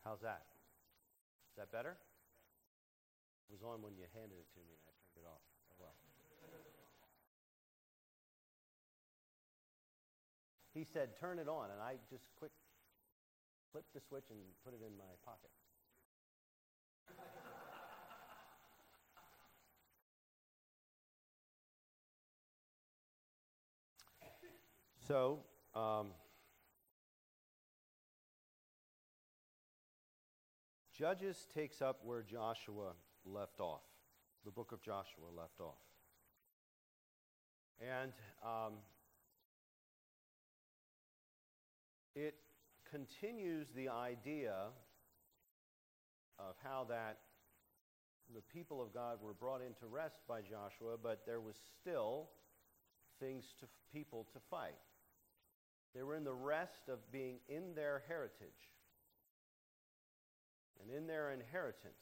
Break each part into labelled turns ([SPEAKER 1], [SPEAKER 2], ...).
[SPEAKER 1] How's that? Is that better? It was on when you handed it to me and I turned it off. Oh well. He said, turn it on, and I just flipped the switch and put it in my pocket. So, Judges takes up where Joshua left off. The book of Joshua left off. And it continues the idea of how that the people of God were brought into rest by Joshua, but there was still people to fight. They were in the rest of being in their heritage and in their inheritance.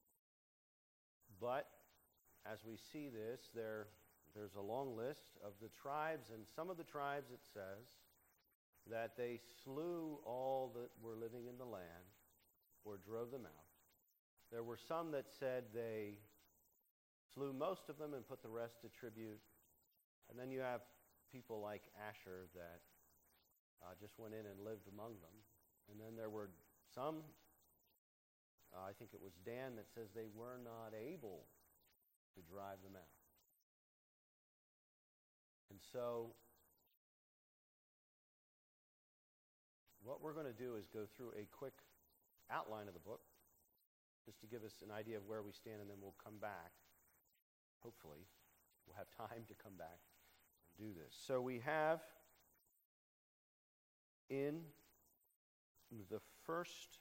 [SPEAKER 1] But as we see this, there's a long list of the tribes, and some of the tribes, it says, that they slew all that were living in the land or drove them out. There were some that said they slew most of them and put the rest to tribute. And then you have people like Asher that just went in and lived among them. And then there were some, I think it was Dan, that says they were not able to drive them out. And so what we're going to do is go through a quick outline of the book, just to give us an idea of where we stand, and then we'll come back. Hopefully, we'll have time to come back and do this. So we have in the first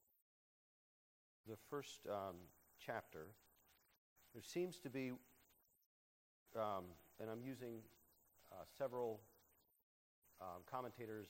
[SPEAKER 1] chapter, there seems to be, and I'm using several commentators.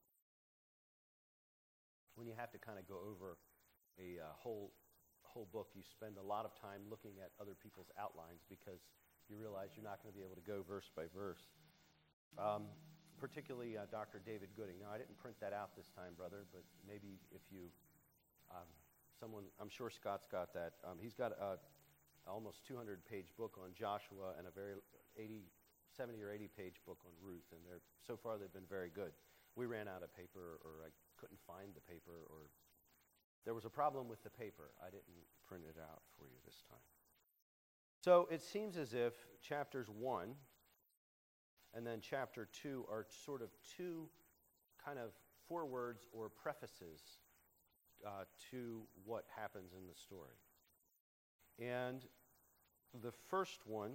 [SPEAKER 1] When you have to kind of go over a whole book, you spend a lot of time looking at other people's outlines because you realize you're not going to be able to go verse by verse. Particularly Dr. David Gooding. Now, I didn't print that out this time, brother, but maybe if you, I'm sure Scott's got that. He's got a almost 200-page book on Joshua and a 70 or 80-page book on Ruth, and so far they've been very good. We ran out of paper, or I couldn't find the paper, or there was a problem with the paper. I didn't print it out for you this time. So it seems as if chapters 1 and then chapter 2 are sort of two kind of forewords or prefaces to what happens in the story. And the first one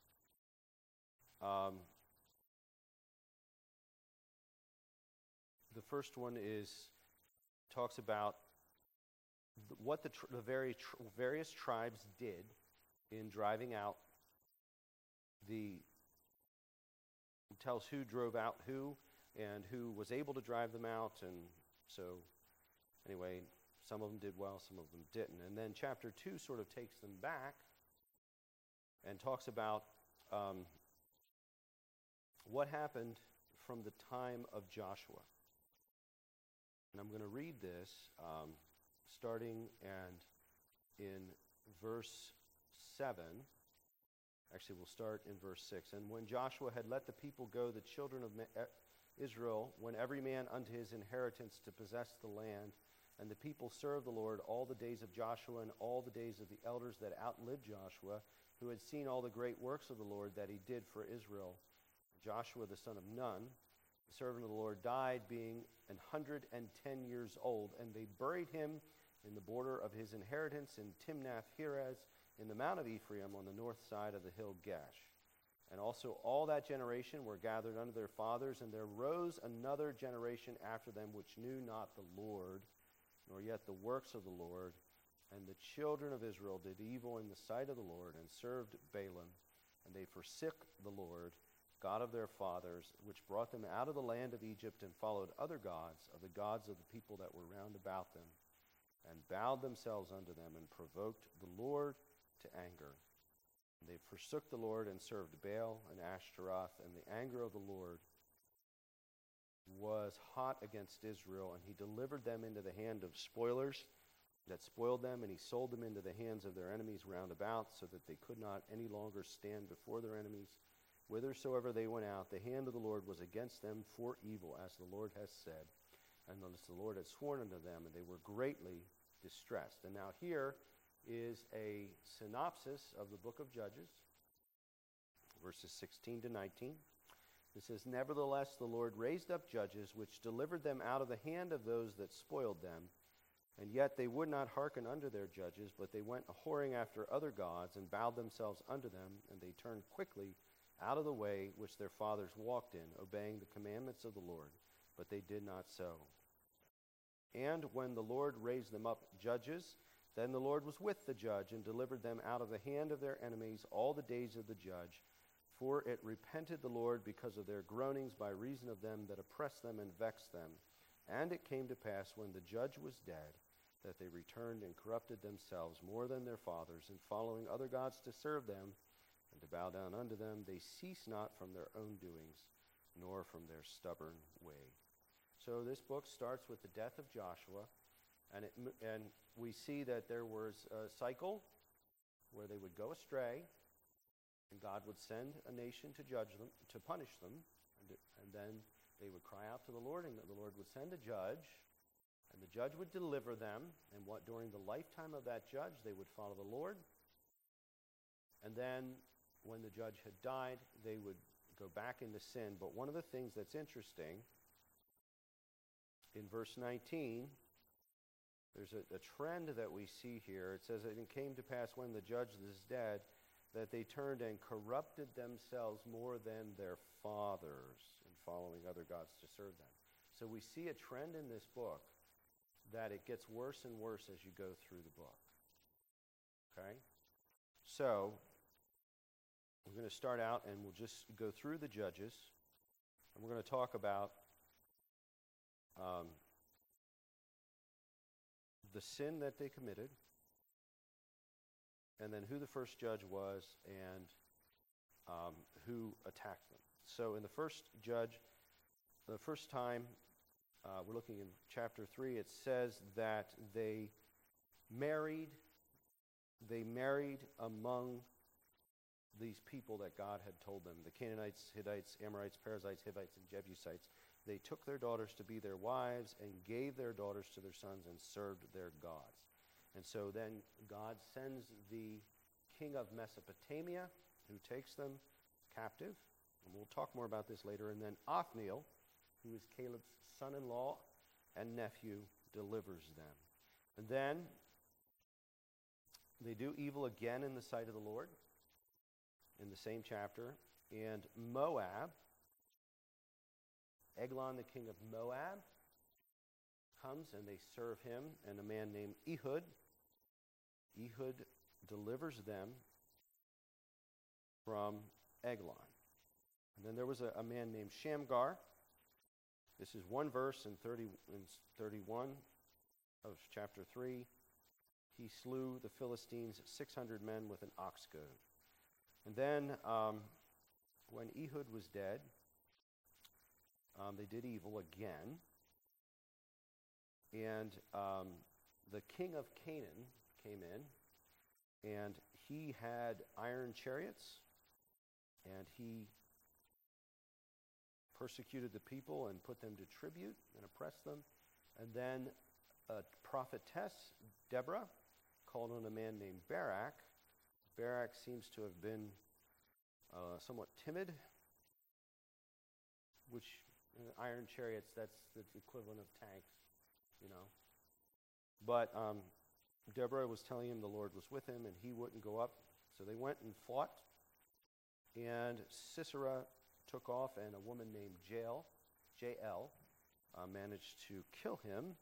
[SPEAKER 1] talks about what the various tribes did in driving out it tells who drove out who and who was able to drive them out. And so anyway, some of them did well, some of them didn't. And then chapter 2 sort of takes them back and talks about what happened from the time of Joshua. And I'm going to read this starting in verse 7. Actually, we'll start in verse 6. And when Joshua had let the people go, the children of Israel went every man unto his inheritance to possess the land. And the people served the Lord all the days of Joshua and all the days of the elders that outlived Joshua, who had seen all the great works of the Lord that he did for Israel. Joshua the son of Nun, the servant of the Lord, died being 110 years old, and they buried him in the border of his inheritance in Timnath-Heres, in the mount of Ephraim on the north side of the hill Gash. And also all that generation were gathered unto their fathers, and there rose another generation after them which knew not the Lord, nor yet the works of the Lord. And the children of Israel did evil in the sight of the Lord, and served Balaam. And they forsook the Lord, God of their fathers, which brought them out of the land of Egypt, and followed other gods of the people that were round about them, and bowed themselves unto them, and provoked the Lord to anger. And they forsook the Lord and served Baal and Ashtaroth, and the anger of the Lord was hot against Israel, and he delivered them into the hand of spoilers that spoiled them, and he sold them into the hands of their enemies round about, so that they could not any longer stand before their enemies. Whithersoever they went out, the hand of the Lord was against them for evil, as the Lord has said, and as the Lord had sworn unto them, and they were greatly distressed. And now here is a synopsis of the book of Judges, verses 16 to 19. It says, Nevertheless, the Lord raised up judges, which delivered them out of the hand of those that spoiled them. And yet they would not hearken unto their judges, but they went a-whoring after other gods, and bowed themselves unto them, and they turned quickly out of the way which their fathers walked in, obeying the commandments of the Lord, but they did not so. And when the Lord raised them up judges, then the Lord was with the judge, and delivered them out of the hand of their enemies all the days of the judge. For it repented the Lord because of their groanings by reason of them that oppressed them and vexed them. And it came to pass, when the judge was dead, that they returned and corrupted themselves more than their fathers, in following other gods to serve them, and to bow down unto them. They cease not from their own doings, nor from their stubborn way. So this book starts with the death of Joshua, and we see that there was a cycle where they would go astray, and God would send a nation to judge them, to punish them, and then they would cry out to the Lord, and the Lord would send a judge, and the judge would deliver them, and during the lifetime of that judge, they would follow the Lord. And then, when the judge had died, they would go back into sin. But one of the things that's interesting, in verse 19, there's a trend that we see here. It says, And it came to pass when the judge is dead, that they turned and corrupted themselves more than their fathers, in following other gods to serve them. So we see a trend in this book that it gets worse and worse as you go through the book. Okay? So, we're going to start out and we'll just go through the judges, and we're going to talk about the sin that they committed, and then who the first judge was, and who attacked them. So in the first judge, the first time, we're looking in chapter 3, it says that they married among these people that God had told them, the Canaanites, Hittites, Amorites, Perizzites, Hivites, and Jebusites. They took their daughters to be their wives and gave their daughters to their sons and served their gods. And so then God sends the king of Mesopotamia, who takes them captive, and we'll talk more about this later, and then Othniel, who is Caleb's son-in-law and nephew, delivers them. And then they do evil again in the sight of the Lord, in the same chapter, and Moab, Eglon, the king of Moab, comes and they serve him, and a man named Ehud delivers them from Eglon. And then there was a man named Shamgar. This is one verse in 31 of chapter 3. He slew the Philistines, 600 men with an ox goad. And then when Ehud was dead, they did evil again. And the king of Canaan came in, and he had iron chariots, and he persecuted the people and put them to tribute and oppressed them. And then a prophetess, Deborah, called on a man named Barak. Barak seems to have been somewhat timid, which iron chariots, that's the equivalent of tanks, you know. But Deborah was telling him the Lord was with him and he wouldn't go up. So they went and fought. And Sisera took off, and a woman named Jael managed to kill him.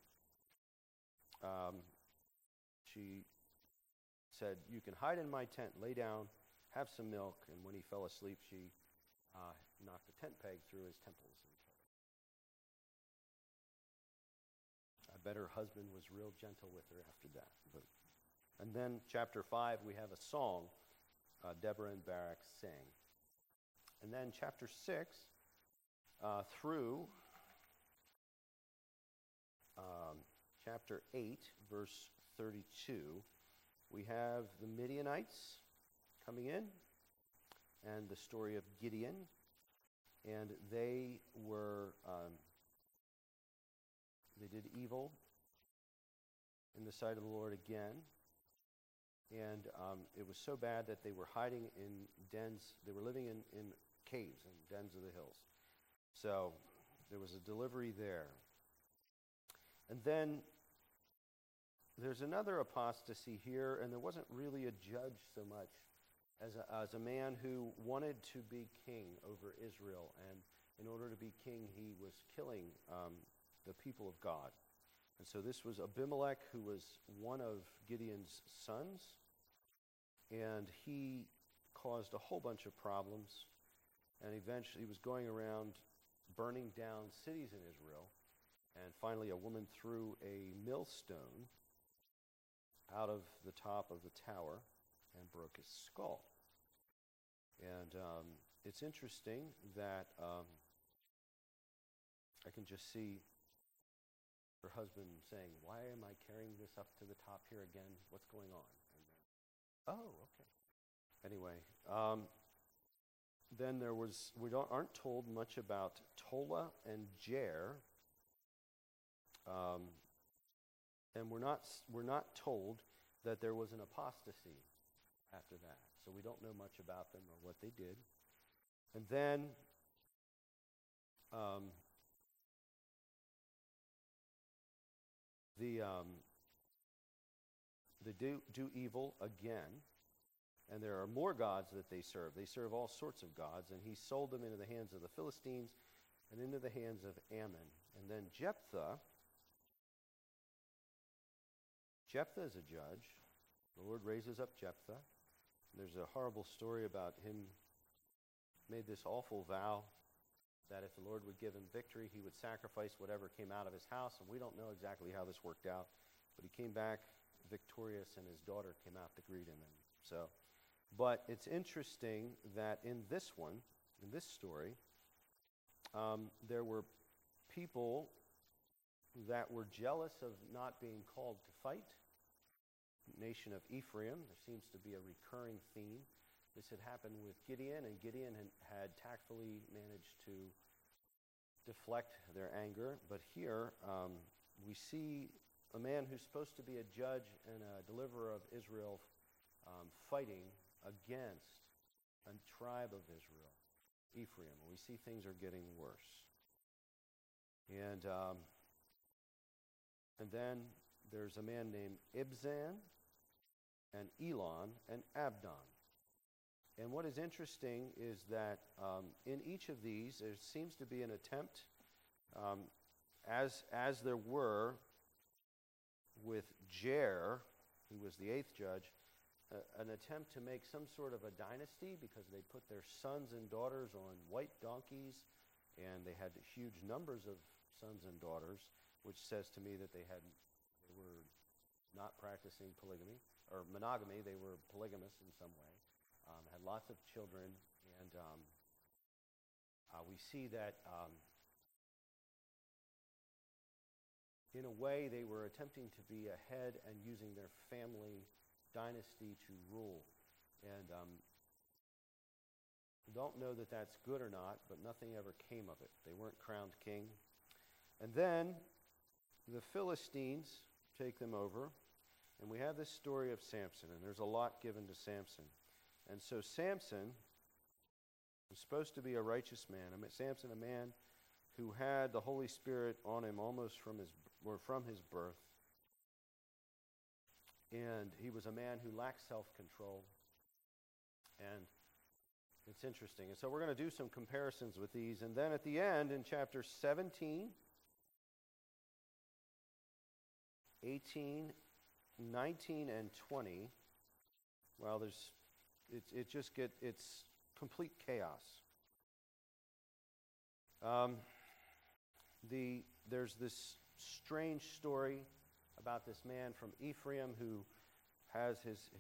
[SPEAKER 1] She said, "You can hide in my tent, lay down, have some milk." And when he fell asleep, she knocked a tent peg through his temples and killed him. I bet her husband was real gentle with her after that. And then chapter 5, we have a song Deborah and Barak sing. And then chapter 6 through chapter 8, verse 32, we have the Midianites coming in and the story of Gideon. And they did evil in the sight of the Lord again. And it was so bad that they were hiding in dens. They were living in caves and dens of the hills. So there was a delivery there. And then there's another apostasy here, and there wasn't really a judge so much as a man who wanted to be king over Israel. And in order to be king, he was killing the people of God. And so this was Abimelech, who was one of Gideon's sons, and he caused a whole bunch of problems, and eventually he was going around burning down cities in Israel, and finally a woman threw a millstone out of the top of the tower and broke his skull. And it's interesting that I can just see her husband saying, "Why am I carrying this up to the top here again? What's going on?" And then, "Oh, okay." Anyway, then there was, aren't told much about Tola and Jair, and we're not told that there was an apostasy after that. So we don't know much about them or what they did. And then they do evil again, and there are more gods that they serve. They serve all sorts of gods, and he sold them into the hands of the Philistines and into the hands of Ammon. And then Jephthah is a judge. The Lord raises up Jephthah. There's a horrible story about him made this awful vow that if the Lord would give him victory, he would sacrifice whatever came out of his house. And we don't know exactly how this worked out, but he came back victorious, and his daughter came out to greet him. And so, but it's interesting that in this story, there were people that were jealous of not being called to fight. Nation of Ephraim, there seems to be a recurring theme. This had happened with Gideon, and Gideon had tactfully managed to deflect their anger. But here we see a man who's supposed to be a judge and a deliverer of Israel fighting against a tribe of Israel, Ephraim. We see things are getting worse. And then there's a man named Ibzan and Elon and Abdon. And what is interesting is that in each of these, there seems to be an attempt, as there were with Jair, who was the 8th judge, an attempt to make some sort of a dynasty, because they put their sons and daughters on white donkeys, and they had huge numbers of sons and daughters, which says to me that they were not practicing polygamy or monogamy. They were polygamous in some way, had lots of children, and we see that in a way they were attempting to be ahead and using their family dynasty to rule. And don't know that that's good or not, but nothing ever came of it. They weren't crowned king. And then the Philistines take them over, and we have this story of Samson, and there's a lot given to Samson. And so Samson was supposed to be a righteous man. Samson, a man who had the Holy Spirit on him almost from his birth. And he was a man who lacked self-control. And it's interesting. And so we're going to do some comparisons with these. And then at the end, in chapter 17, 18, 19, and 20, well, it's complete chaos. There's this strange story about this man from Ephraim who has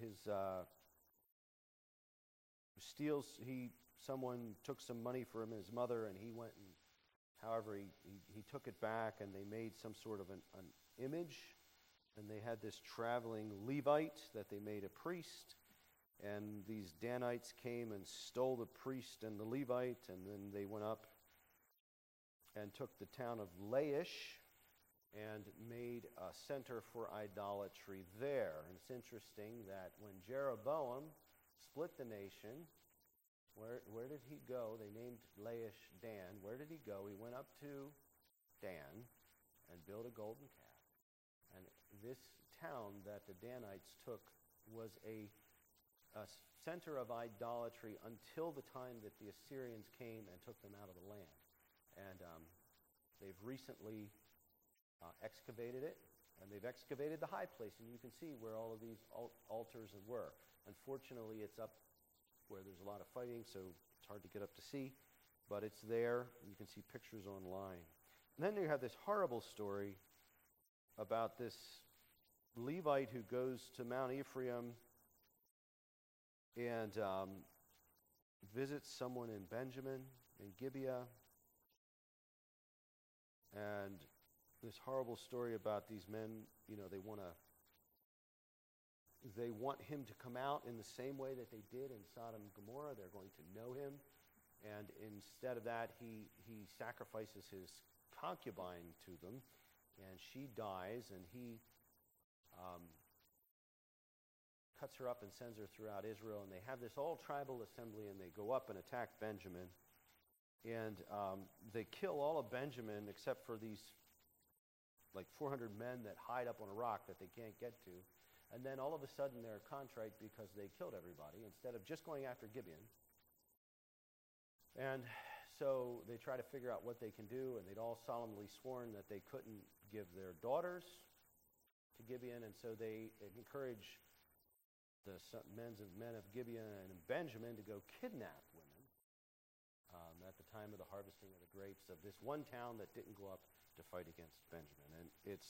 [SPEAKER 1] someone took some money from his mother, and he went and, however, he took it back, and they made some sort of an image And they had this traveling Levite that they made a priest. And these Danites came and stole the priest and the Levite, and then they went up and took the town of Laish and made a center for idolatry there. And it's interesting that when Jeroboam split the nation, where did he go? They named Laish Dan. Where did he go? He went up to Dan and built a golden calf. And this town that the Danites took was a center of idolatry until the time that the Assyrians came and took them out of the land. And they've recently excavated it, and they've excavated the high place, and you can see where all of these altars were. Unfortunately, it's up where there's a lot of fighting, so it's hard to get up to see, but it's there. You can see pictures online. And then you have this horrible story about this Levite who goes to Mount Ephraim and visits someone in Benjamin, in Gibeah, and this horrible story about these men, they want him to come out in the same way that they did in Sodom and Gomorrah. They're going to know him, and instead of that, he sacrifices his concubine to them, and she dies, and he cuts her up and sends her throughout Israel, and they have this all-tribal assembly, and they go up and attack Benjamin, and they kill all of Benjamin except for these 400 men that hide up on a rock that they can't get to, and then all of a sudden they're contrite because they killed everybody instead of just going after Gibeon. And so they try to figure out what they can do, and they'd all solemnly sworn that they couldn't give their daughters to Gibeon, and so they encourage the men of Gibeon and Benjamin to go kidnap women at the time of the harvesting of the grapes of this one town that didn't go up to fight against Benjamin. And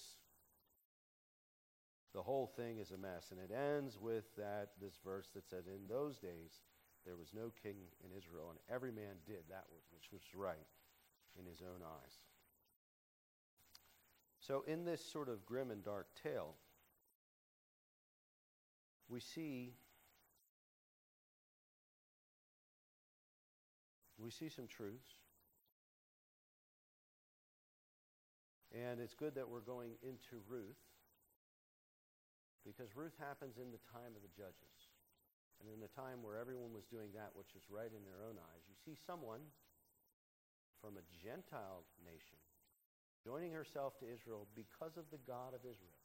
[SPEAKER 1] the whole thing is a mess. And it ends with this verse that says, in those days there was no king in Israel, and every man did that which was right in his own eyes. So in this sort of grim and dark tale, we see some truths. And it's good that we're going into Ruth, because Ruth happens in the time of the judges. And in the time where everyone was doing that which is right in their own eyes, you see someone from a Gentile nation joining herself to Israel because of the God of Israel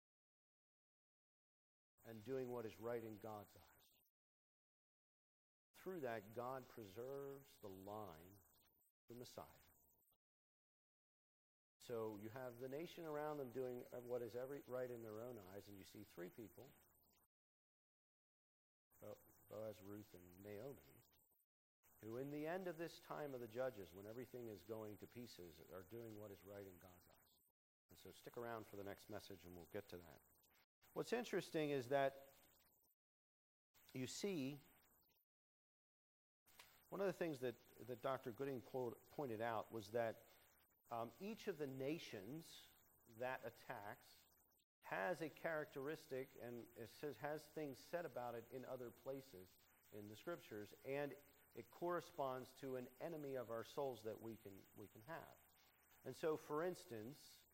[SPEAKER 1] and doing what is right in God's eyes. Through that, God preserves the line of the Messiah. So you have the nation around them doing what is right in their own eyes, and you see three people, Boaz, Ruth, and Naomi, who in the end of this time of the judges, when everything is going to pieces, are doing what is right in God's eyes. And so stick around for the next message, and we'll get to that. What's interesting is that you see one of the things that Dr. Gooding pointed out was that each of the nations that attacks has a characteristic, and it says has things said about it in other places in the scriptures, and it corresponds to an enemy of our souls that we can have. And so, for instance,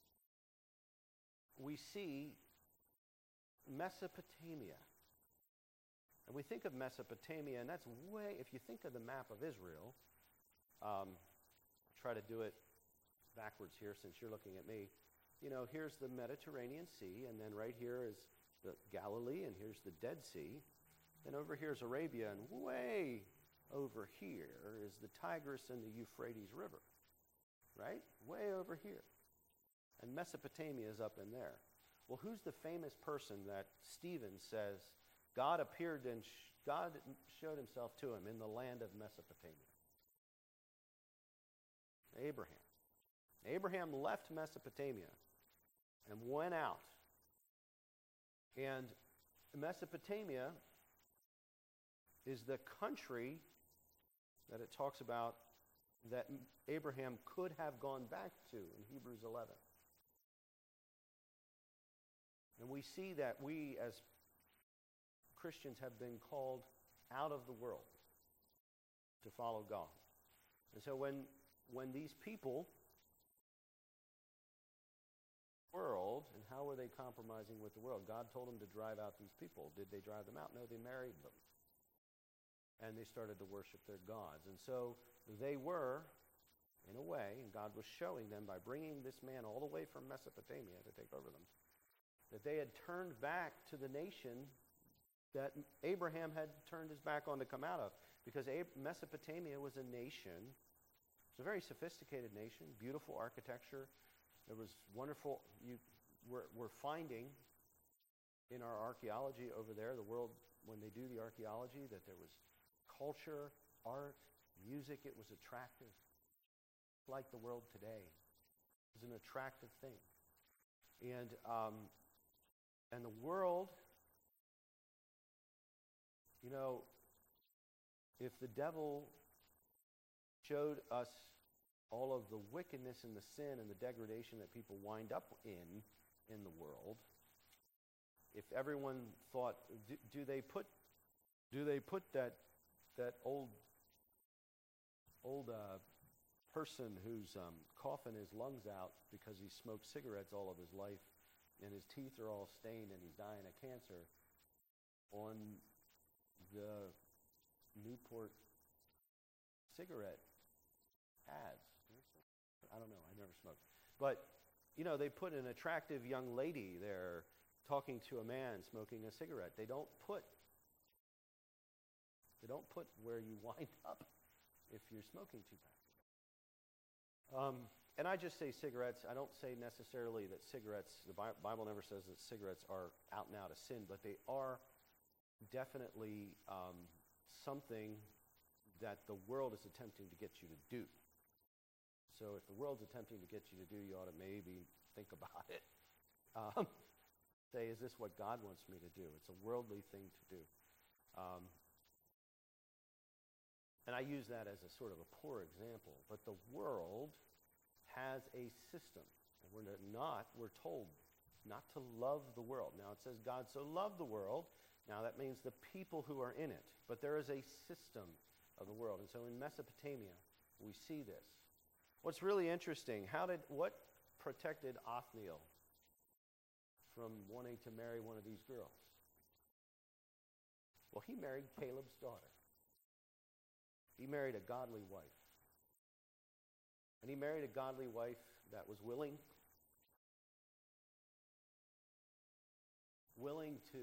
[SPEAKER 1] we see Mesopotamia. And we think of Mesopotamia, and that's if you think of the map of Israel, I'll try to do it backwards here since you're looking at me. Here's the Mediterranean Sea, and then right here is the Galilee, and here's the Dead Sea. Then over here is Arabia, and way over here is the Tigris and the Euphrates River, right? Way over here. And Mesopotamia is up in there. Well, who's the famous person that Stephen says God appeared and God showed himself to him in the land of Mesopotamia? Abraham. Abraham left Mesopotamia and went out. And Mesopotamia is the country that it talks about that Abraham could have gone back to in Hebrews 11. we see that we as Christians have been called out of the world to follow God. And so when these people, world, and how were they compromising with the world? God told them to drive out these people. Did they drive them out? No, they married them. And they started to worship their gods. And so they were, in a way, and God was showing them by bringing this man all the way from Mesopotamia to take over them, that they had turned back to the nation that Abraham had turned his back on to come out of. Because Mesopotamia was a nation, it's a very sophisticated nation, beautiful architecture. There was wonderful, we're finding in our archaeology over there, the world, when they do the archaeology, that there was culture, art, music. It was attractive. Like the world today. It was an attractive thing. And the world, you know, if the devil showed us all of the wickedness and the sin and the degradation that people wind up in the world, if everyone thought, do they put that old person who's coughing his lungs out because he smoked cigarettes all of his life and his teeth are all stained and he's dying of cancer on the Newport cigarette ads? I don't know. I never smoked. But, you know, they put an attractive young lady there talking to a man smoking a cigarette. They don't put where you wind up if you're smoking too bad. And I just say cigarettes. I don't say necessarily that cigarettes, the Bible never says that cigarettes are out and out a sin, but they are definitely something that the world is attempting to get you to do. So if the world's attempting to get you to do, you ought to maybe think about it. Say, is this what God wants me to do? It's a worldly thing to do. And I use that as a sort of a poor example. But the world has a system. And we're told not to love the world. Now it says God so loved the world. Now that means the people who are in it. But there is a system of the world. And so in Mesopotamia, we see this. What's really interesting, what protected Othniel from wanting to marry one of these girls? Well, he married Caleb's daughter. He married a godly wife. And he married a godly wife that was willing to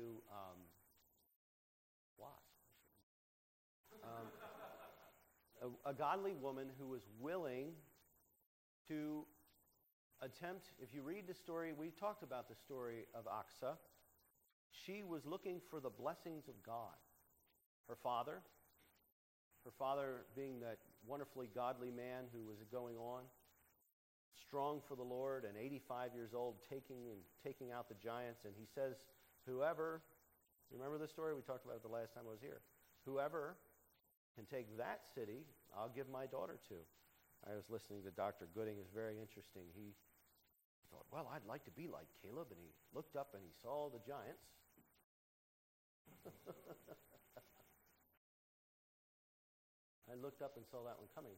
[SPEAKER 1] a godly woman who was willing to attempt, if you read the story, we talked about the story of Aksa. She was looking for the blessings of God. Her father being that wonderfully godly man who was going on, strong for the Lord and 85 years old, taking out the giants. And he says, whoever, remember the story? We talked about it the last time I was here. Whoever can take that city, I'll give my daughter to. I was listening to Dr. Gooding. It's very interesting. He thought, well, I'd like to be like Caleb. And he looked up and he saw the giants. I looked up and saw that one coming.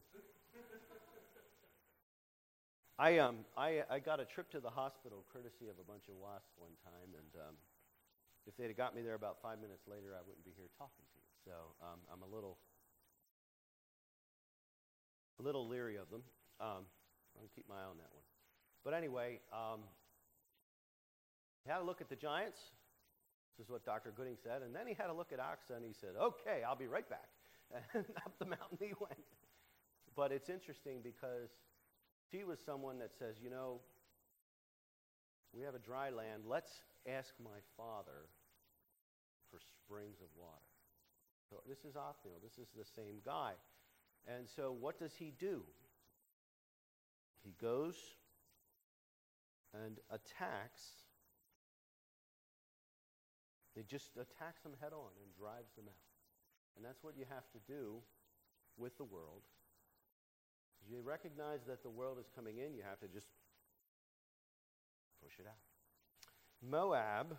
[SPEAKER 1] I got a trip to the hospital courtesy of a bunch of wasps one time, and if they'd have got me there about 5 minutes later, I wouldn't be here talking to you. So I'm a little leery of them. I'm going to keep my eye on that one. But anyway, he had a look at the giants. This is what Dr. Gooding said. And then he had a look at Aksa, and he said, okay, I'll be right back. And up the mountain he went. But it's interesting because she was someone that says, you know, we have a dry land. Let's ask my father for springs of water. So this is Othniel. This is the same guy. And so what does he do? He goes and attacks. He just attacks them head on and drives them out. And that's what you have to do with the world. You recognize that the world is coming in, you have to just push it out. Moab.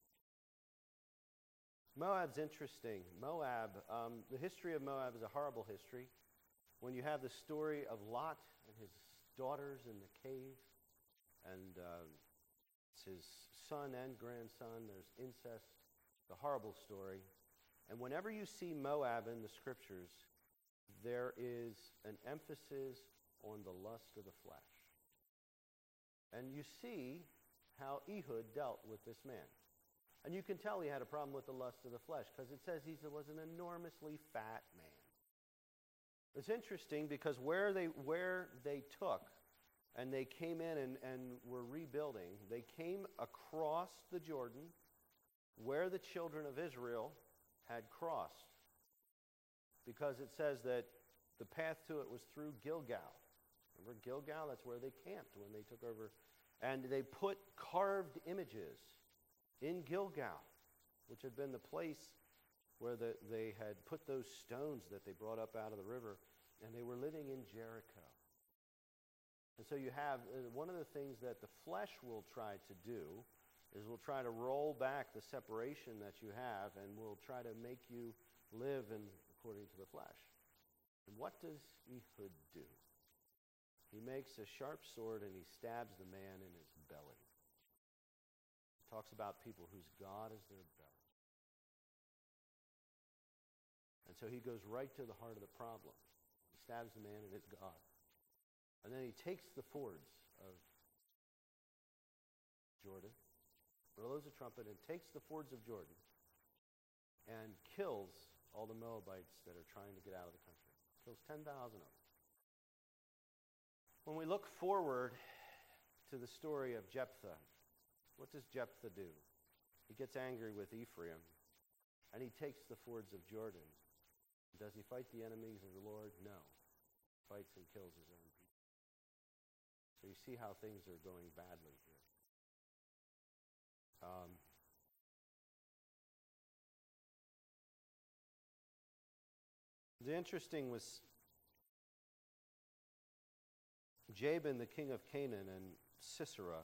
[SPEAKER 1] Moab's interesting. Moab, the history of Moab is a horrible history. When you have the story of Lot and his daughters in the cave, and it's his son and grandson, there's incest, it's a horrible story. And whenever you see Moab in the scriptures, there is an emphasis on the lust of the flesh. And you see how Ehud dealt with this man. And you can tell he had a problem with the lust of the flesh because it says he was an enormously fat man. It's interesting because where they took and they came in and were rebuilding, they came across the Jordan where the children of Israel had crossed. Because it says that the path to it was through Gilgal. Remember Gilgal? That's where they camped when they took over. And they put carved images in Gilgal, which had been the place where they had put those stones that they brought up out of the river, and they were living in Jericho. And so you have, one of the things that the flesh will try to do is will try to roll back the separation that you have, and will try to make you live according to the flesh. And what does Ehud do? He makes a sharp sword and he stabs the man in his belly. He talks about people whose God is their belly. And so he goes right to the heart of the problem. He stabs the man in his God. And then he takes the fords of Jordan, blows a trumpet, and takes the fords of Jordan and kills all the Moabites that are trying to get out of the country. Kills 10,000 of them. When we look forward to the story of Jephthah, what does Jephthah do? He gets angry with Ephraim, and he takes the fords of Jordan. Does he fight the enemies of the Lord? No. He fights and kills his own people. So you see how things are going badly here. The interesting was Jabin, the king of Canaan, and Sisera.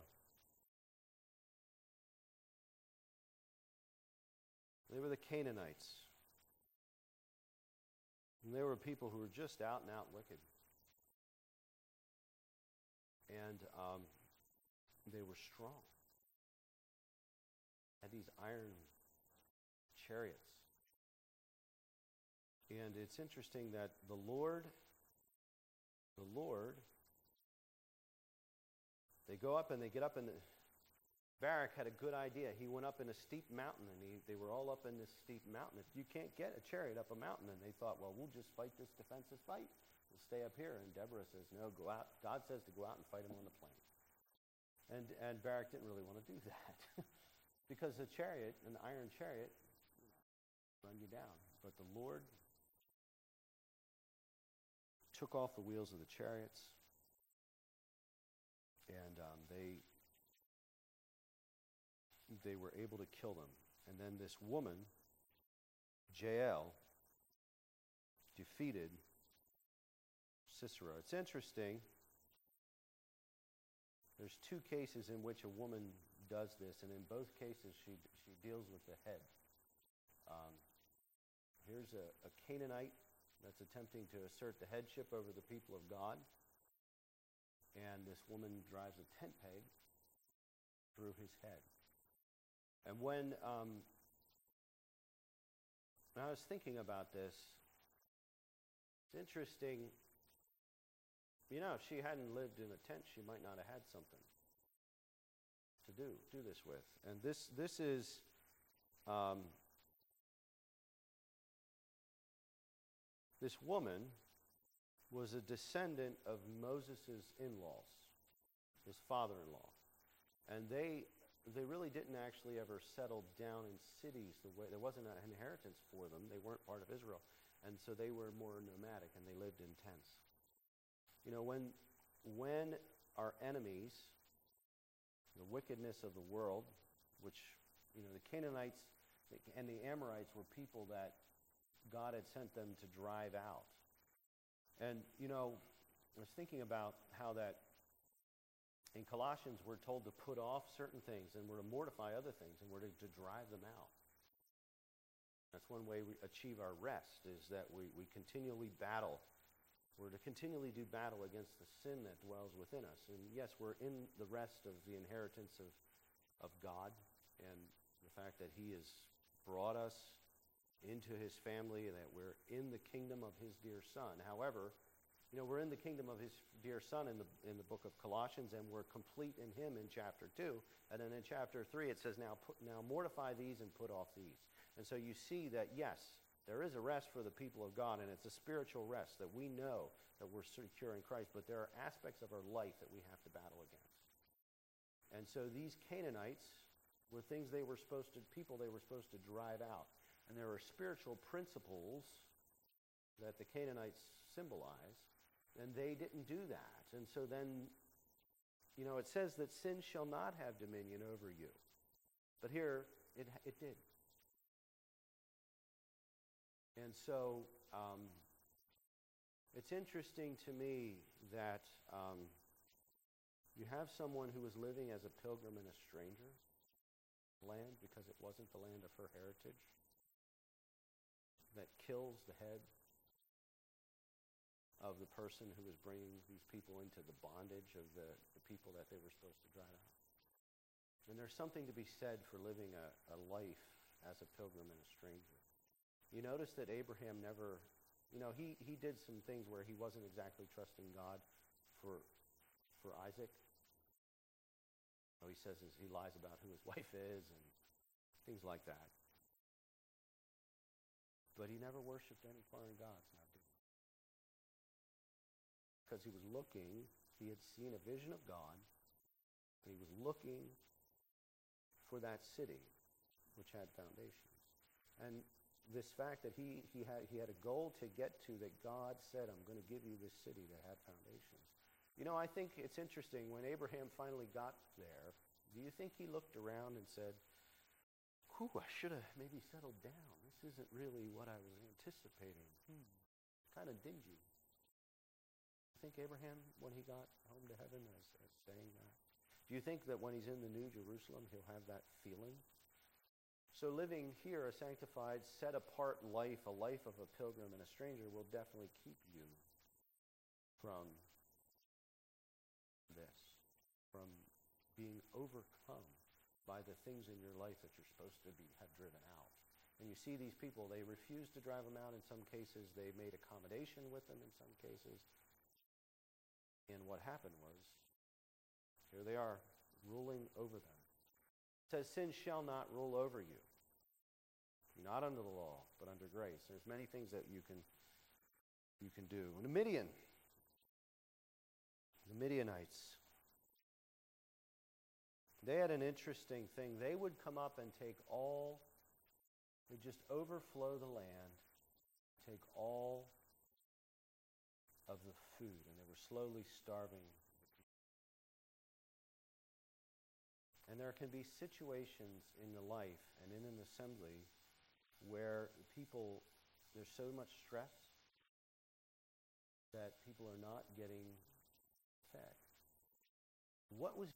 [SPEAKER 1] They were the Canaanites. And they were people who were just out and out wicked. And they were strong. Had these iron chariots. And it's interesting that the Lord, they go up and they get up in Barak had a good idea. He went up in a steep mountain, and they were all up in this steep mountain. If you can't get a chariot up a mountain, and they thought, well, we'll just fight this defensive fight. We'll stay up here. And Deborah says, no, go out. God says to go out and fight him on the plain. And Barak didn't really want to do that because the chariot, an iron chariot, run you down. But the Lord took off the wheels of the chariots, and they were able to kill them. And then this woman, Jael, defeated Sisera. It's interesting. There's two cases in which a woman does this, and in both cases she deals with the head. Here's a Canaanite that's attempting to assert the headship over the people of God. And this woman drives a tent peg through his head. And when I was thinking about this, it's interesting. You know, if she hadn't lived in a tent, she might not have had something to do this with. And this is this woman was a descendant of Moses' in-laws, his father-in-law. And they really didn't actually ever settle down in cities. There wasn't an inheritance for them. They weren't part of Israel. And so they were more nomadic, and they lived in tents. You know, when our enemies, the wickedness of the world, which, you know, the Canaanites and the Amorites were people that God had sent them to drive out. And, you know, I was thinking about how that In Colossians, we're told to put off certain things, and we're to mortify other things, and we're to drive them out. That's one way we achieve our rest, is that we continually battle. We're to continually do battle against the sin that dwells within us. And yes, we're in the rest of the inheritance of God, and the fact that he has brought us into his family, that we're in the kingdom of his dear Son. However, we're in the kingdom of his dear Son in the book of Colossians, and we're complete in him in chapter 2. And then in chapter 3 it says, now mortify these and put off these. And so you see that, yes, there is a rest for the people of God, and it's a spiritual rest that we know that we're secure in Christ, but there are aspects of our life that we have to battle against. And so these Canaanites were people they were supposed to drive out. And there are spiritual principles that the Canaanites symbolize, and they didn't do that. And so then, it says that sin shall not have dominion over you. But here, it did. And so it's interesting to me that you have someone who was living as a pilgrim and a stranger land because it wasn't the land of her heritage, that kills the head of the person who was bringing these people into the bondage of the people that they were supposed to drive out. And there's something to be said for living a life as a pilgrim and a stranger. You notice that Abraham never, he did some things where he wasn't exactly trusting God for Isaac. He says he lies about who his wife is and things like that. But he never worshipped any foreign gods, now did he? Because he was looking, he had seen a vision of God, and he was looking for that city which had foundations. And this fact that he had a goal to get to, that God said, I'm going to give you this city that had foundations. I think it's interesting, when Abraham finally got there, do you think he looked around and said, I should have maybe settled down. This isn't really what I was anticipating. Kind of dingy. I think Abraham, when he got home to heaven, as saying that? Do you think that when he's in the New Jerusalem, he'll have that feeling? So living here a sanctified, set-apart life, a life of a pilgrim and a stranger, will definitely keep you from this, from being overcome by the things in your life that you're supposed to have driven out. And you see these people, they refused to drive them out in some cases. They made accommodation with them in some cases. And what happened was, here they are, ruling over them. It says, sin shall not rule over you. You're not under the law, but under grace. There's many things that you can do. And the Midianites, they had an interesting thing. They would come up and they'd just overflow the land, take all of the food, and they were slowly starving the people. And there can be situations in the life and in an assembly where there's so much stress that people are not getting fed. What was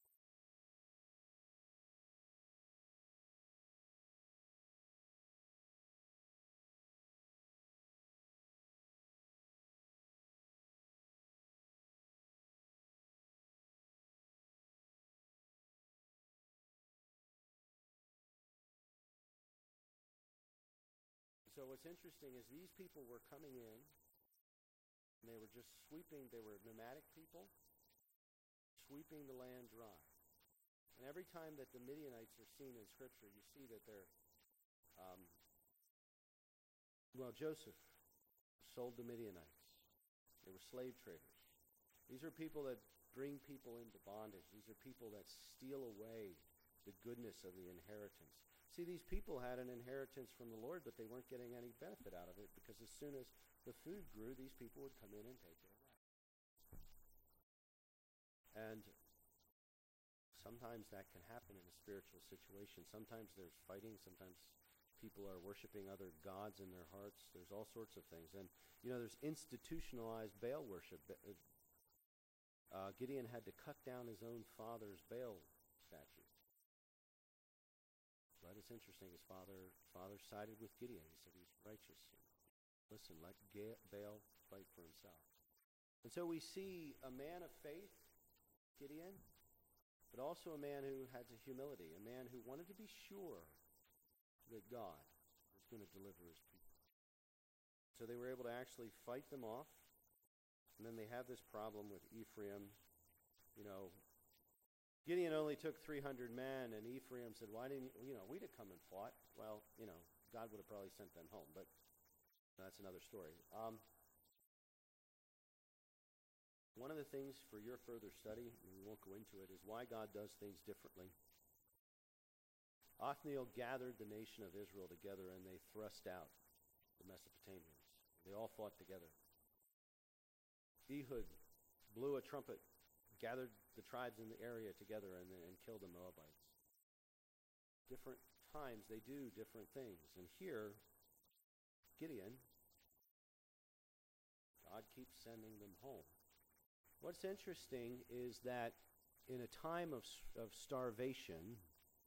[SPEAKER 1] So what's interesting is these people were coming in, and they were just sweeping. They were nomadic people, sweeping the land dry. And every time that the Midianites are seen in Scripture, you see that they're, Joseph sold the Midianites. They were slave traders. These are people that bring people into bondage. These are people that steal away the goodness of the inheritance. See, these people had an inheritance from the Lord, but they weren't getting any benefit out of it, because as soon as the food grew, these people would come in and take it away. And sometimes that can happen in a spiritual situation. Sometimes there's fighting. Sometimes people are worshiping other gods in their hearts. There's all sorts of things. And, there's institutionalized Baal worship. Gideon had to cut down his own father's Baal statue. But it's interesting, his father sided with Gideon. He said he's righteous. And listen, let Baal fight for himself. And so we see a man of faith, Gideon, but also a man who had humility, a man who wanted to be sure that God was going to deliver his people. So they were able to actually fight them off. And then they have this problem with Ephraim. Gideon only took 300 men, and Ephraim said, why didn't we'd have come and fought. Well, God would have probably sent them home, but that's another story. One of the things for your further study, and we won't go into it, is why God does things differently. Othniel gathered the nation of Israel together, and they thrust out the Mesopotamians. They all fought together. Ehud blew a trumpet, gathered the tribes in the area together, and killed the Moabites. Different times they do different things. And here, Gideon, God keeps sending them home. What's interesting is that in a time of starvation,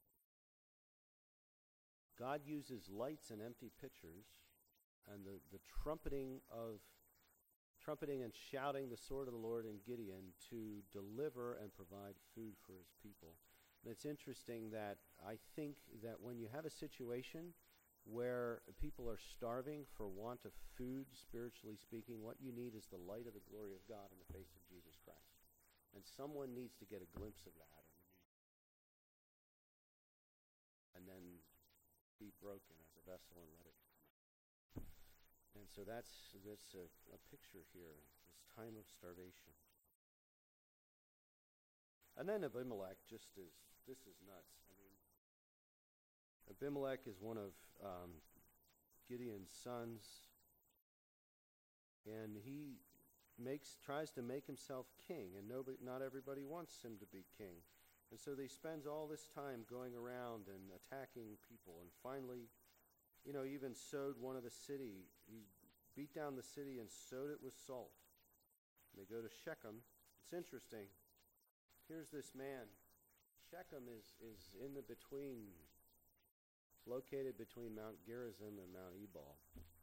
[SPEAKER 1] God uses lights and empty pitchers and the trumpeting and shouting the sword of the Lord in Gideon to deliver and provide food for his people. And it's interesting that I think that when you have a situation where people are starving for want of food, spiritually speaking, what you need is the light of the glory of God in the face of Jesus Christ. And someone needs to get a glimpse of that and then be broken as a vessel and let it come out. And so that's a picture here, this time of starvation. And then Abimelech this is nuts. I mean, Abimelech is one of Gideon's sons, and he tries to make himself king, and not everybody wants him to be king. And so they spends all this time going around and attacking people, and finally, even sowed one of the city. He beat down the city and sowed it with salt. And they go to Shechem. It's interesting. Here's this man. Shechem is in the between, located between Mount Gerizim and Mount Ebal.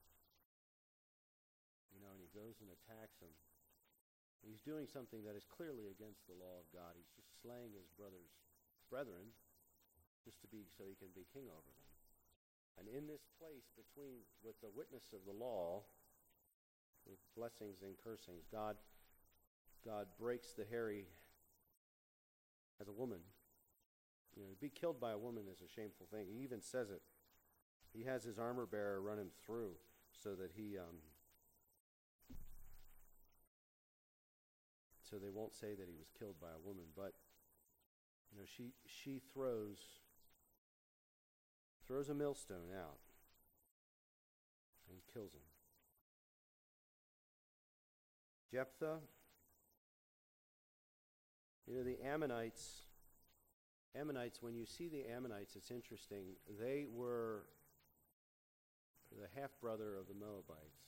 [SPEAKER 1] And he goes and attacks him. He's doing something that is clearly against the law of God. He's just slaying his brethren, just so he can be king over them. And in this place with the witness of the law, with blessings and cursings, God breaks the hairy as a woman. To be killed by a woman is a shameful thing. He even says it. He has his armor bearer run him through so that so they won't say that he was killed by a woman. But she throws a millstone out and kills him. Jephthah, the Ammonites, when you see the Ammonites, it's interesting. They were the half-brother of the Moabites.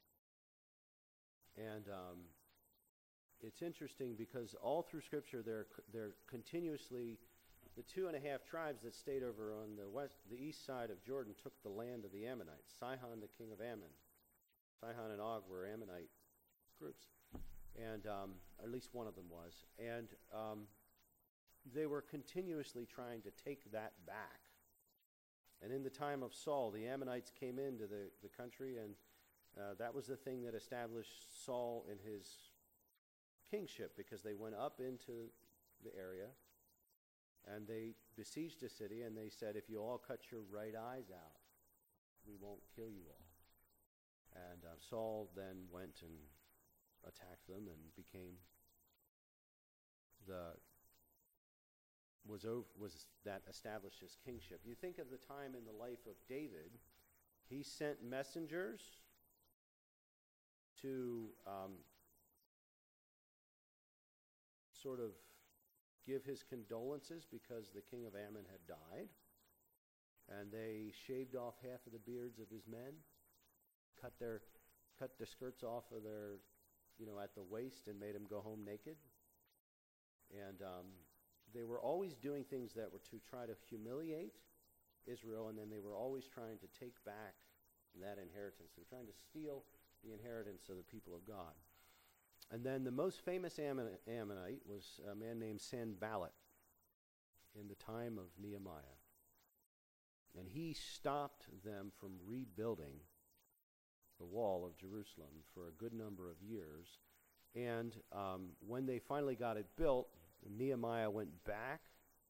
[SPEAKER 1] And it's interesting because all through Scripture they're continuously, the 2.5 tribes that stayed over on the east side of Jordan took the land of the Ammonites. Sihon, the king of Ammon. Sihon and Og were Ammonite groups. And at least one of them was. And they were continuously trying to take that back. And in the time of Saul, the Ammonites came into the country, and that was the thing that established Saul in his kingship, because they went up into the area, and they besieged a city, and they said, if you all cut your right eyes out, we won't kill you all. And Saul then went and attacked them and that established his kingship. You think of the time in the life of David. He sent messengers to sort of give his condolences because the king of Ammon had died, and they shaved off half of the beards of his men, cut the skirts off of their at the waist, and made them go home naked. And they were always doing things that were to try to humiliate Israel, and then they were always trying to take back that inheritance. They were trying to steal the inheritance of the people of God. And then the most famous Ammonite was a man named Sanballat in the time of Nehemiah. And he stopped them from rebuilding the wall of Jerusalem for a good number of years. And when they finally got it built, Nehemiah went back.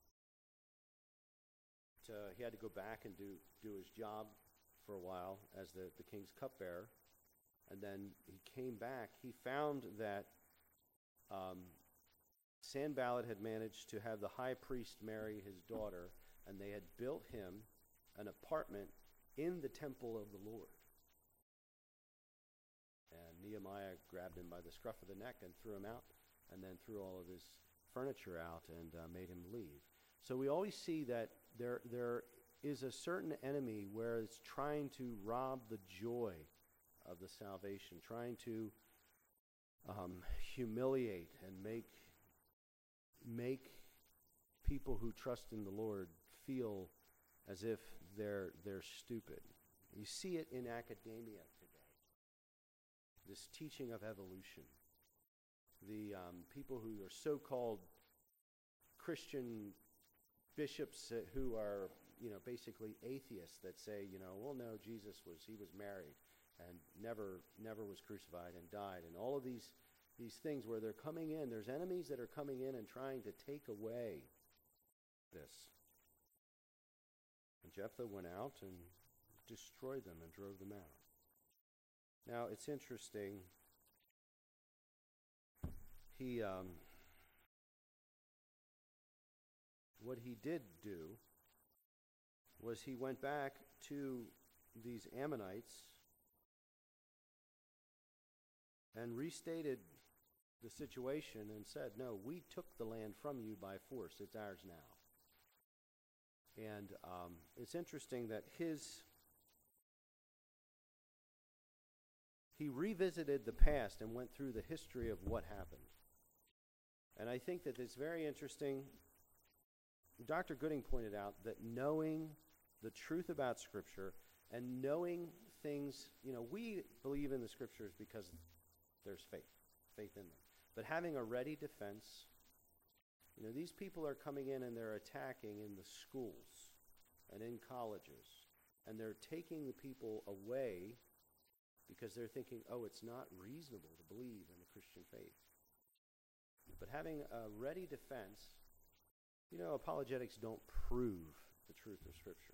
[SPEAKER 1] He had to go back and do his job for a while as the king's cupbearer. And then he came back. He found that Sanballat had managed to have the high priest marry his daughter, and they had built him an apartment in the temple of the Lord. And Nehemiah grabbed him by the scruff of the neck and threw him out, and then threw all of his furniture out and made him leave. So we always see that there is a certain enemy where it's trying to rob the joy of the salvation, trying to humiliate and make people who trust in the Lord feel as if they're stupid. You see it in academia today. This teaching of evolution. The people who are so-called Christian bishops who are, basically atheists that say, well, no, Jesus was married and never was crucified and died, and all of these things where they're coming in. There's enemies that are coming in and trying to take away this. And Jephthah went out and destroyed them and drove them out. Now, it's interesting. What he did do was he went back to these Ammonites and restated the situation and said, no, we took the land from you by force. It's ours now. And it's interesting that he revisited the past and went through the history of what happened. And I think that it's very interesting. Dr. Gooding pointed out that knowing the truth about Scripture and knowing things, we believe in the Scriptures because there's faith in them. But having a ready defense, these people are coming in and they're attacking in the schools and in colleges, and they're taking the people away because they're thinking, oh, it's not reasonable to believe in the Christian faith. But having a ready defense, apologetics don't prove the truth of Scripture.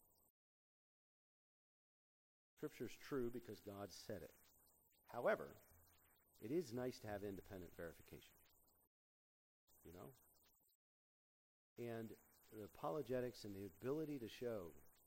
[SPEAKER 1] Scripture's true because God said it. However, it is nice to have independent verification. And the apologetics and the ability to show,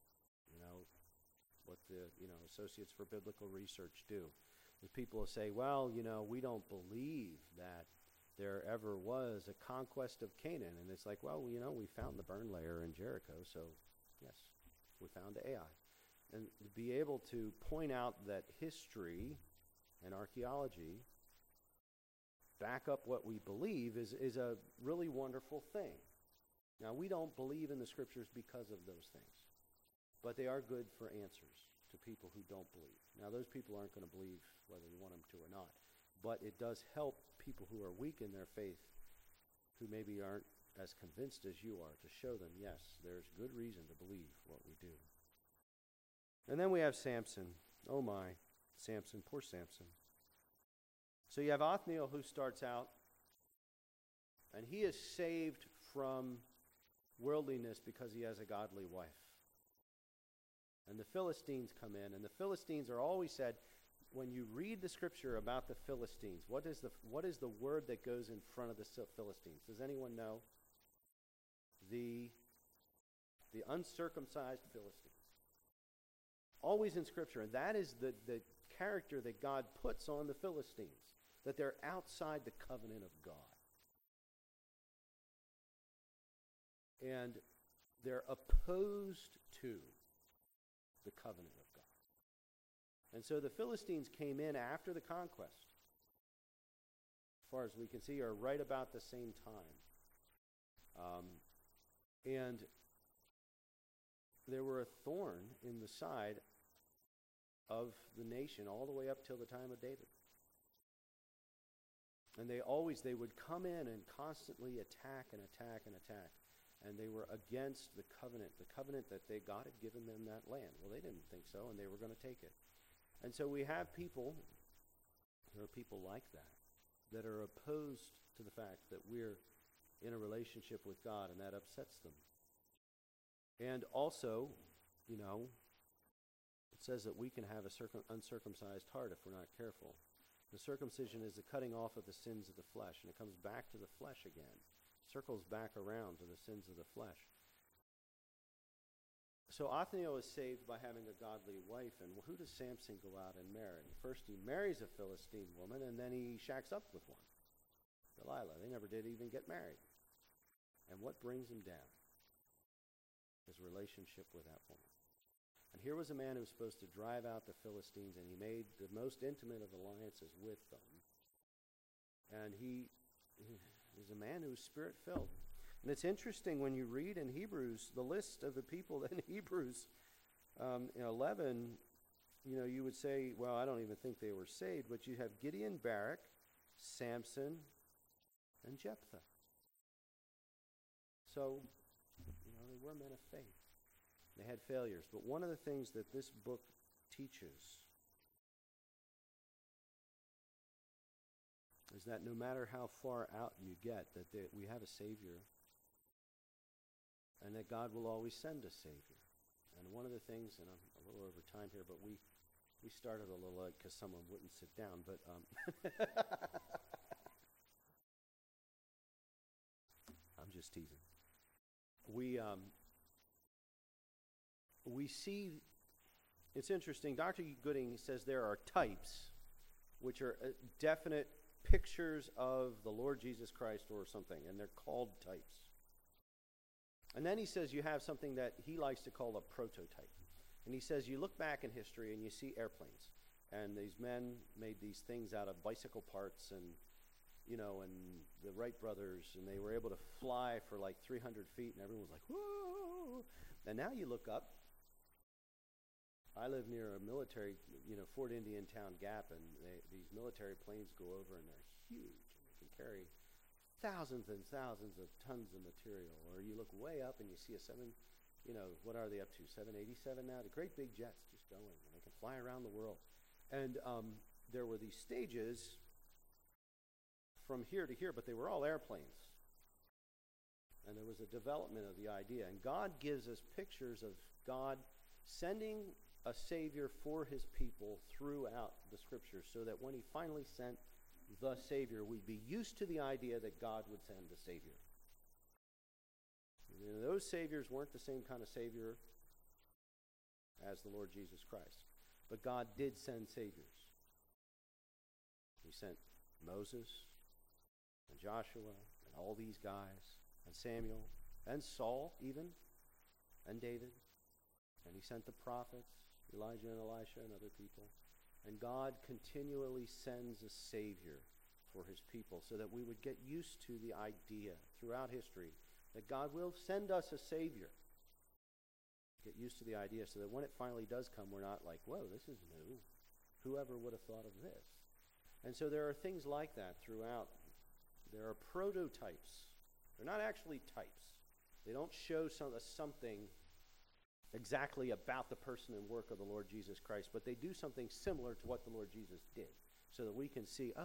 [SPEAKER 1] what the, Associates for Biblical Research do. Is people will say, well, we don't believe that there ever was a conquest of Canaan. And it's like, well, we found the burn layer in Jericho, so yes, we found Ai. And to be able to point out that history and archaeology back up what we believe is a really wonderful thing. Now, we don't believe in the Scriptures because of those things, but they are good for answers to people who don't believe. Now, those people aren't going to believe whether you want them to or not, but it does help people who are weak in their faith, who maybe aren't as convinced as you are, to show them, yes, there's good reason to believe what we do. And then we have Samson. Oh my, Samson, poor Samson. So you have Othniel who starts out, and he is saved from worldliness because he has a godly wife. And the Philistines come in, and the Philistines are always said, when you read the Scripture about the Philistines, what is the word that goes in front of the Philistines? Does anyone know? The uncircumcised Philistines. Always in Scripture, and that is the character that God puts on the Philistines, that they're outside the covenant of God. And they're opposed to the covenant of God. And so the Philistines came in after the conquest. as far as we can see, are right about the same time. And there were a thorn in the side of the nation all the way up till the time of David. And they would come in and constantly attack and attack and attack. And they were against the covenant that God had given them that land. Well, they didn't think so, and they were going to take it. And so we have people, there are people like that are opposed to the fact that we're in a relationship with God, and that upsets them. And also, it says that we can have a uncircumcised heart if we're not careful. The circumcision is the cutting off of the sins of the flesh, and it comes back to the flesh again. Circles back around to the sins of the flesh. So Othniel is saved by having a godly wife, and who does Samson go out and marry? First he marries a Philistine woman, and then he shacks up with one, Delilah. They never did even get married. And what brings him down? His relationship with that woman. And here was a man who was supposed to drive out the Philistines, and he made the most intimate of alliances with them. And he is a man who is spirit-filled. And it's interesting when you read in Hebrews, the list of the people in Hebrews 11, you would say, well, I don't even think they were saved, but you have Gideon, Barak, Samson, and Jephthah. So, they were men of faith. They had failures. But one of the things that this book teaches is that no matter how far out you get, that we have a Savior, and that God will always send a Savior. And one of the things, and I'm a little over time here, but we started a little late because someone wouldn't sit down, but I'm just teasing. We see, it's interesting, Dr. Gooding says there are types, which are definite pictures of the Lord Jesus Christ or something, and they're called types. And then he says you have something that he likes to call a prototype. And he says you look back in history and you see airplanes, and these men made these things out of bicycle parts and the Wright brothers, and they were able to fly for like 300 feet, and everyone was like, whoa! And now you look up. I live near a military, Fort Indian Town Gap, and these military planes go over, and they're huge, and they can carry thousands and thousands of tons of material. Or you look way up, and you see a what are they up to, 787 now? The great big jets just going, and they can fly around the world. And there were these stages from here to here, but they were all airplanes. And there was a development of the idea. And God gives us pictures of God sending a Savior for his people throughout the Scriptures, so that when he finally sent the Savior, we'd be used to the idea that God would send a Savior. And those Saviors weren't the same kind of Savior as the Lord Jesus Christ. But God did send Saviors. He sent Moses and Joshua and all these guys, and Samuel and Saul even, and David. And he sent the prophets, Elijah and Elisha and other people. And God continually sends a Savior for his people, so that we would get used to the idea throughout history that God will send us a Savior. Get used to the idea so that when it finally does come, we're not like, whoa, this is new. Whoever would have thought of this? And so there are things like that throughout. There are prototypes. They're not actually types. They don't show something exactly about the person and work of the Lord Jesus Christ, but they do something similar to what the Lord Jesus did, so that we can see,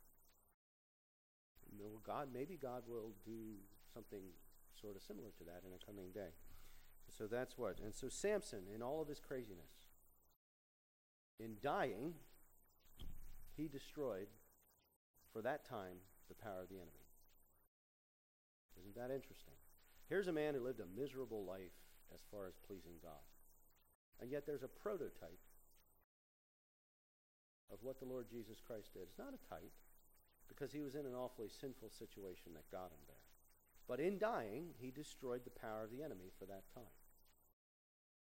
[SPEAKER 1] maybe God will do something sort of similar to that in a coming day. So that's what. And so Samson, in all of his craziness, in dying, he destroyed, for that time, the power of the enemy. Isn't that interesting? Here's a man who lived a miserable life as far as pleasing God. And yet there's a prototype of what the Lord Jesus Christ did. It's not a type, because he was in an awfully sinful situation that got him there. But in dying, he destroyed the power of the enemy for that time.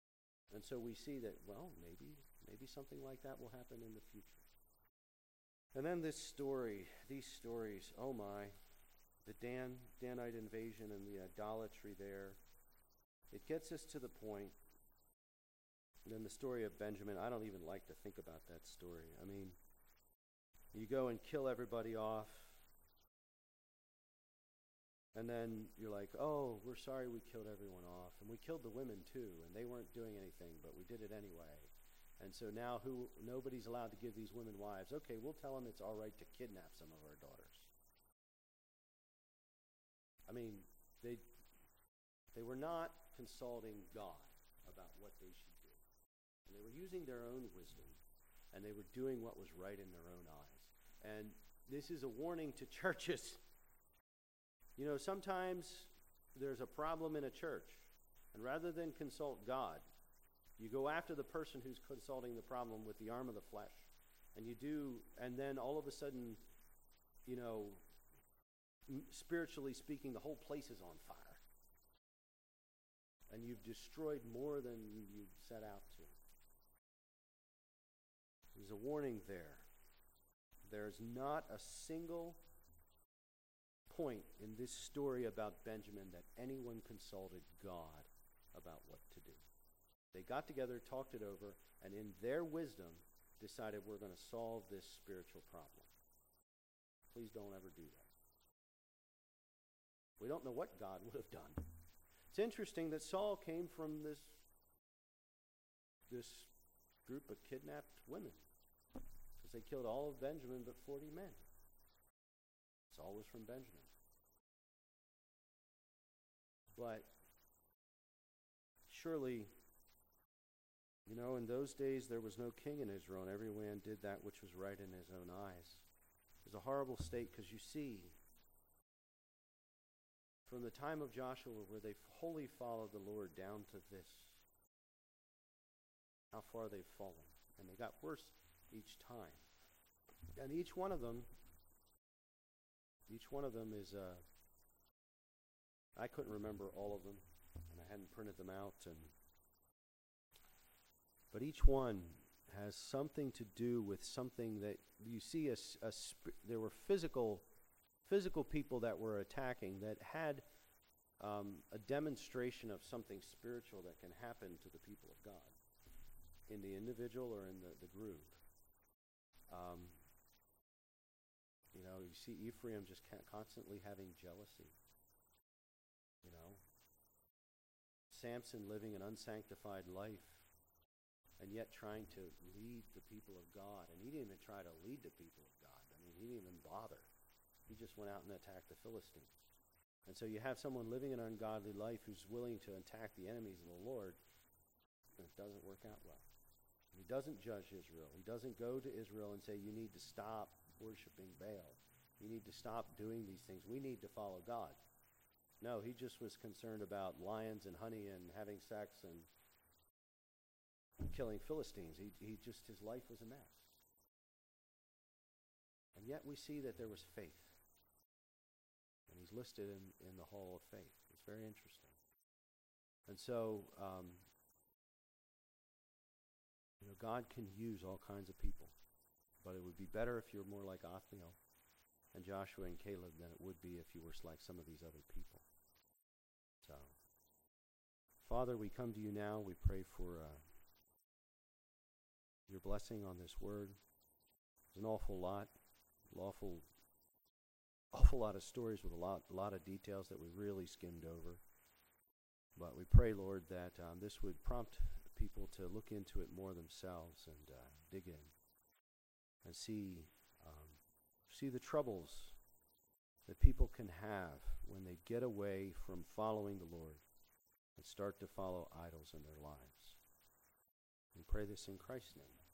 [SPEAKER 1] And so we see that, maybe something like that will happen in the future. And then these stories, oh my, the Danite invasion and the idolatry there. It gets us to the point. And then the story of Benjamin, I don't even like to think about that story. I mean, you go and kill everybody off, and then you're like, oh, we're sorry we killed everyone off. And we killed the women too, and they weren't doing anything, but we did it anyway. And so now nobody's allowed to give these women wives. Okay, we'll tell them it's all right to kidnap some of our daughters. I mean, they were not consulting God about what they should do. And they were using their own wisdom, and they were doing what was right in their own eyes. And this is a warning to churches. You know, sometimes there's a problem in a church, and rather than consult God, you go after the person who's consulting the problem with the arm of the flesh. And then all of a sudden, you know, spiritually speaking, the whole place is on fire. And you've destroyed more than you set out to. There's a warning there. There's not a single point in this story about Benjamin that anyone consulted God about what to do. They got together, talked it over, and in their wisdom decided we're going to solve this spiritual problem. Please don't ever do that. We don't know what God would have done. It's interesting that Saul came from this group of kidnapped women, because they killed all of Benjamin but 40 men. Saul was from Benjamin. But surely, you know, in those days there was no king in Israel, and every man did that which was right in his own eyes. It was a horrible state, because you see, from the time of Joshua, where they wholly followed the Lord, down to this, how far they've fallen. And they got worse each time. And each one of them is, I couldn't remember all of them, and I hadn't printed them out, but each one has something to do with something that you see. There were physical people that were attacking that had a demonstration of something spiritual that can happen to the people of God, in the individual or in the group. You know, you see Ephraim just constantly having jealousy. You know, Samson living an unsanctified life, and yet trying to lead the people of God. And he didn't even try to lead the people of God. I mean, he didn't even bother. He just went out and attacked the Philistines. And so you have someone living an ungodly life who's willing to attack the enemies of the Lord, and it doesn't work out well. He doesn't judge Israel. He doesn't go to Israel and say, you need to stop worshiping Baal. You need to stop doing these things. We need to follow God. No, he just was concerned about lions and honey and having sex and killing Philistines. His life was a mess. And yet we see that there was faith. And he's listed in the Hall of Faith. It's very interesting. And so, you know, God can use all kinds of people. But it would be better if you're more like Othniel and Joshua and Caleb than it would be if you were like some of these other people. So, Father, we come to you now. We pray for your blessing on this word. There's an awful lot of stories with a lot of details that we really skimmed over. But we pray, Lord, that this would prompt people to look into it more themselves and dig in and see the troubles that people can have when they get away from following the Lord and start to follow idols in their lives. We pray this in Christ's name.